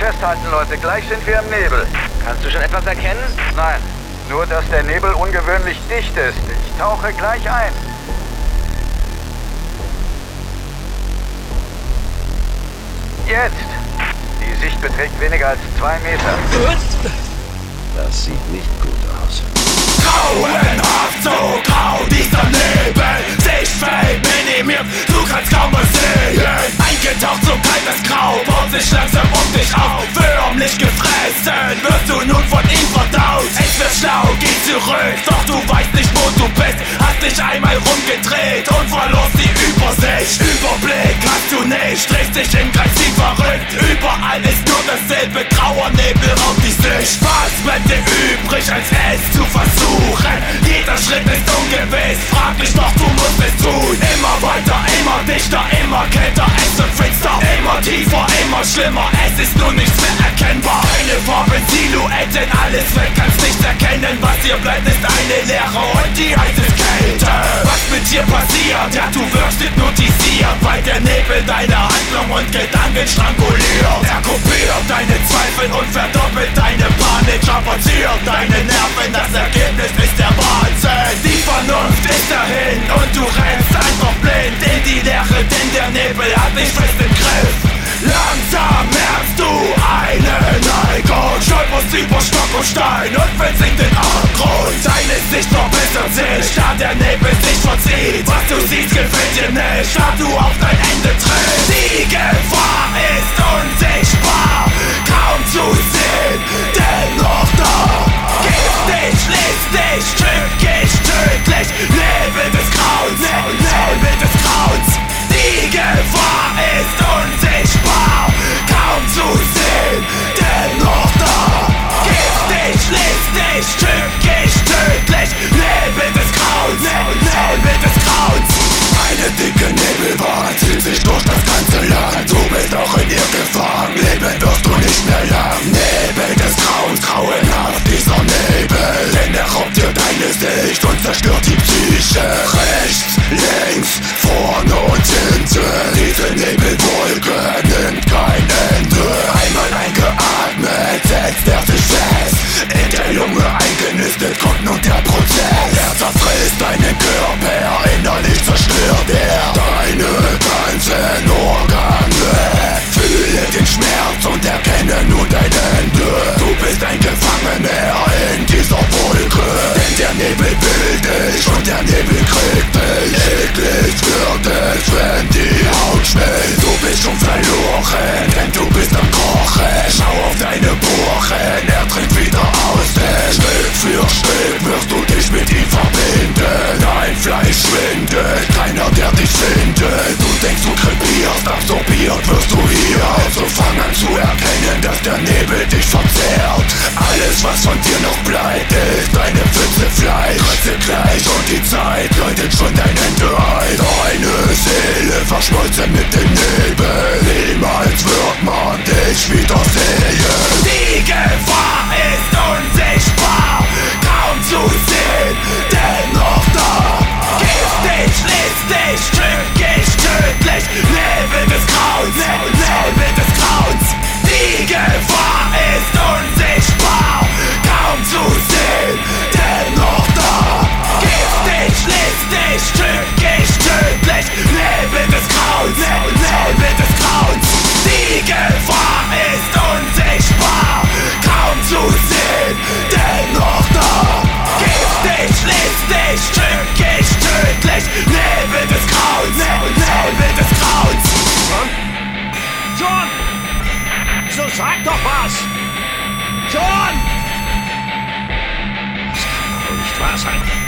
festhalten, Leute. Gleich sind wir im Nebel. Kannst du schon etwas erkennen? Nein, nur dass der Nebel ungewöhnlich dicht ist. Ich tauche gleich ein. Jetzt! Die Sicht beträgt weniger als 2 Meter. Das sieht nicht gut aus. Grauenhaft, so grau dieser Nebel. Sichtfeld minimiert, du kannst kaum was sehen. Eingetaucht, so kaltes Grau, baut sich langsam um dich auf. Förmlich gefressen, wirst du nun von ihm verdaut. Es wird schlau, geh zurück, doch du weißt nicht, wo du bist. Hast dich einmal rumgedreht und verlorst die Übersicht. Überblick hast du nicht, drehst dich im Kreis wie verrückt. Überall ist nur dasselbe, grauer Nebel raubt die Sicht. Was bleibt dir übrig, als es zu versuchen? Jeder Schritt ist ungewiss, fraglich, doch du musst es tun. Immer weiter, immer dichter, immer kälter, es wird finster. Immer tiefer, immer schlimmer, es ist nun nichts mehr erkennbar. Keine Farben, Silhouetten, alles weg, kannst nichts erkennen. Was dir bleibt, ist eine Leere und die heißt es Kälte. Was mit dir passiert? Ja, du wirst hypnotisiert, weil der Nebel deine Handlung und Gedanken stranguliert. Er kopiert deine Zweifel und verdoppelt deine Panik, strapaziert deine Nerven, das Ergebnis ist der Wahnsinn. Die Vernunft ist dahin und du rennst einfach blind in die Leere, denn der Nebel hat dich fest im Griff. Langsam merkst du eine Neigung, stolperst über Stock und Stein und fällst in den Abgrund. Deine Sicht verbessert sich, da der Nebel sich verzieht. Was du siehst gefällt dir nicht, da du auf dein Ende trittst. Die Gefahr ist unsichtbar, kaum zu sehen, dennoch da. Giftig, listig, tückisch, tödlich, Nebel des Grauens, Nebel des Grauens. Die Gefahr ist unsichtbar, kaum zu sehen, dennoch da. Giftig, listig, tückisch, tödlich, Nebel des Grauens, Nebel des Grauens. Eine dicke Nebelwand zieht sich durch das ganze Land. Du bist auch in ihr gefangen, leben wirst du nicht mehr lang. Nebel des Grauens, grauenhaft dieser Nebel, denn er raubt dir deine Sicht und zerstört die Psyche. Rechts, links, vorne und hinten, diese Nebelwolke nimmt kein Ende. Einmal eingeatmet, setzt er sich fest, in der Lunge eingenistet kommt nun der Prozess. Er zerfrisst deinen Körper, innerlich zerstört er deine ganzen Organe. Fühle den Schmerz und erkenne nun dein Ende. Du bist ein Gefangener in dieser Wolke, denn der Nebel will dich und der Nebel kriegt dich. Eklig wird es, wenn die Haut schmilzt. Du bist schon verloren, denn du bist am Kochen. Schau auf deine Bohren, er trinkt wieder aus denn Stück für Stück wirst du dich mit ihm verbinden. Dein Fleisch schwindet, keiner der dich findet. Du denkst du krepierst, absorbiert wirst du hier. Also fang an zu erkennen, dass der Nebel dich verzehrt. Alles was von dir noch bleibt ist eine Pfütze Fleisch. Kreuze gleich und die Zeit läutet schon dein Ende ein. Deine Seele verschmolzen mit dem Nebel, niemals wird man dich wiedersehen. Die Gefahr ist unsichtbar, kaum zu sehen, dennoch da. Giftig, listig, tückisch, tödlich, Nebel des Grauens, Nebel des Grauens. Die Gefahr ist unsichtbar, kaum zu sehen, dennoch da. Giftig, listig, tückisch, tödlich, Nebel des Grauens, Nebel des Grauens. Die Gefahr ist unsichtbar, kaum zu sehen, dennoch da. Giftig, listig, tückisch, tödlich, Nebel des Grauens, Nebel des Grauens. John! So sag doch was! John! Das kann doch nicht wahr sein.